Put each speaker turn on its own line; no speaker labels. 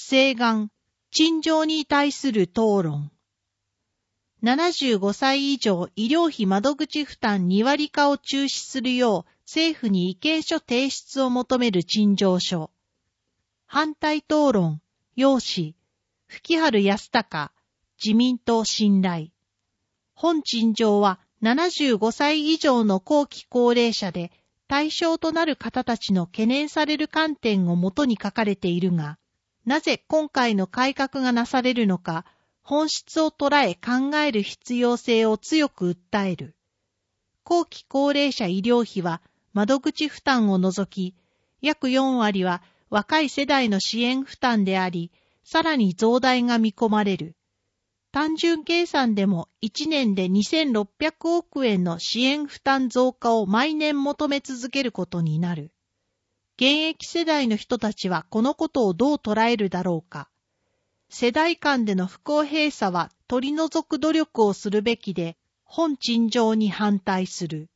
請願、陳情に対する討論。75歳以上医療費窓口負担2割化を中止するよう政府に意見書提出を求める陳情書。反対討論、要旨、吹春康隆、自民党信頼。本陳情は75歳以上の後期高齢者で対象となる方たちの懸念される観点をもとに書かれているが、なぜ今回の改革がなされるのか、本質を捉え考える必要性を強く訴える。後期高齢者医療費は窓口負担を除き、約4割は若い世代の支援負担であり、さらに増大が見込まれる。単純計算でも1年で2600億円の支援負担増加を毎年求め続けることになる。現役世代の人たちはこのことをどう捉えるだろうか。世代間での不公平さは取り除く努力をするべきで、本陳情に反対する。